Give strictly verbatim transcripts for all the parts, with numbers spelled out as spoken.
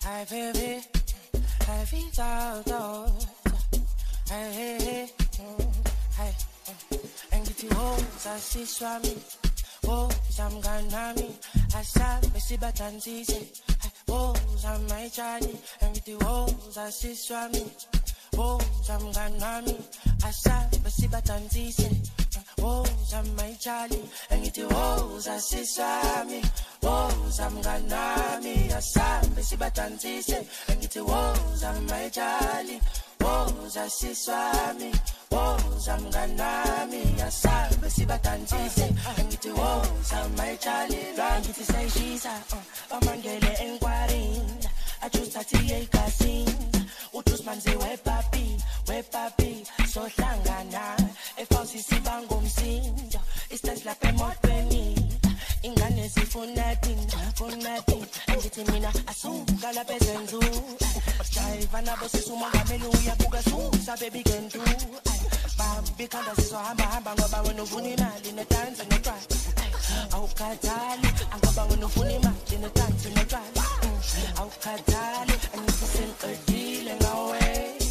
Hey baby, hey vida, hey hey hey, hey. Angithi ho sasiswa mi, ho samgana mi, asabe sibathanzise, ho samayitshali. Angithi ho sasiswa mi, ho samgana mi, asabe sibathanzise, ho samayitshali. Angithi ho sasiswa mi, ho samgana mi, asabe sibathanzise. Angithi ho samayitshali, ho sasiswa mi. Woza mnganami asabe sibathanzise. Angithi woza mayitshali, angithi sayishisa amangele enkwarini, ajusthathiye igazinda, uthi manzi wepapi wepapi sohlangana efawusi siba ngomsindo, istansi lapha emotweni, ingane zifuna thina funa thina. Angithi mina asuka lapha ezenzuza, jive nabo sisumongameli uyabuka susa baby can do. Bambi khanda sizohamba hamba ngoba wena ufuna imali nedansi notshwala. Awukhathali angoba wena ufuna imali nedansi notshwala. Awukhathali angithi sengiqedile ngawe.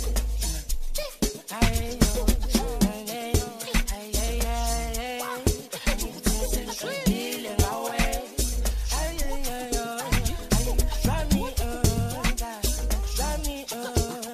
Hey yo, hey yo, hey hey hey, angithi sengiqedile ngawe. Hey hey hey yo, drive me up, drive me up.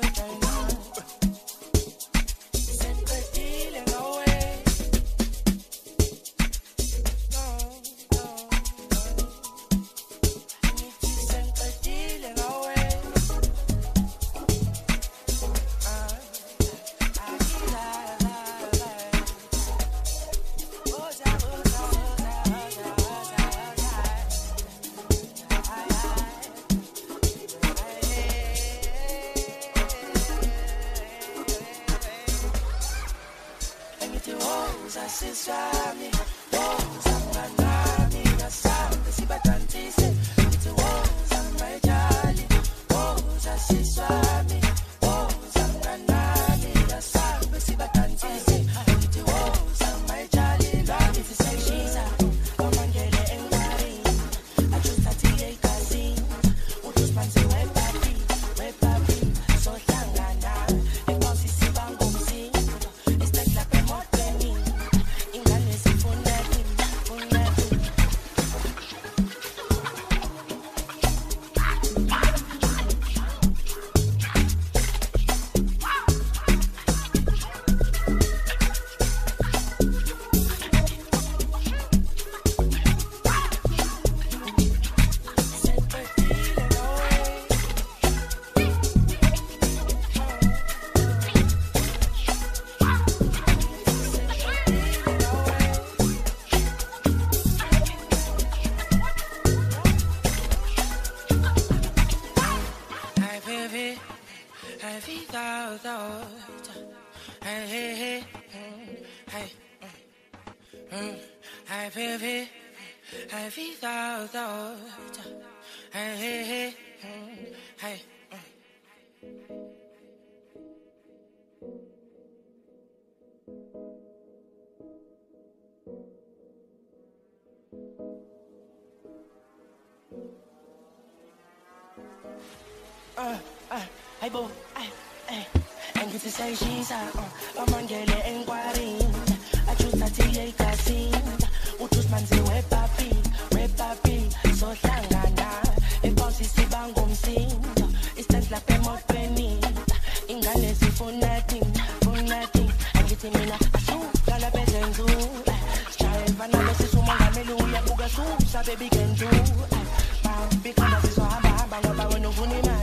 Uh, uh, hey boo, hey, hey. Angithi sayishisa amangele enkwarini, ajusthathiye igazinda, uthi manzi wepapi wepapi sohlangana efawusi siba ngomsindo, istansi lapha emotweni, ingane zifuna thina funa thina. Angithi mina asuka lapha ezenzuza, jive nabo sisumongameli uyabuka susa baby can do. Bambi khanda sizohamba hamba ngoba wena ufuna imali